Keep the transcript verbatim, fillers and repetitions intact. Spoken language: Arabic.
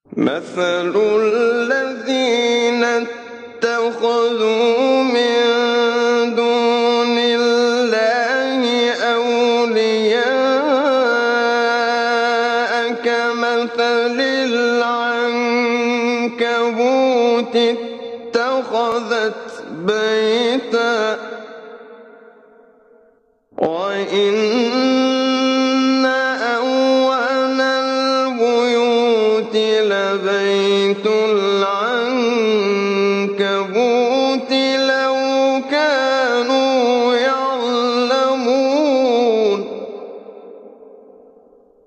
مثل الذين اتخذوا من دون الله أولياء كمثل العنكبوت اتخذت بيتا وإن أول البيوت لبيت العتيق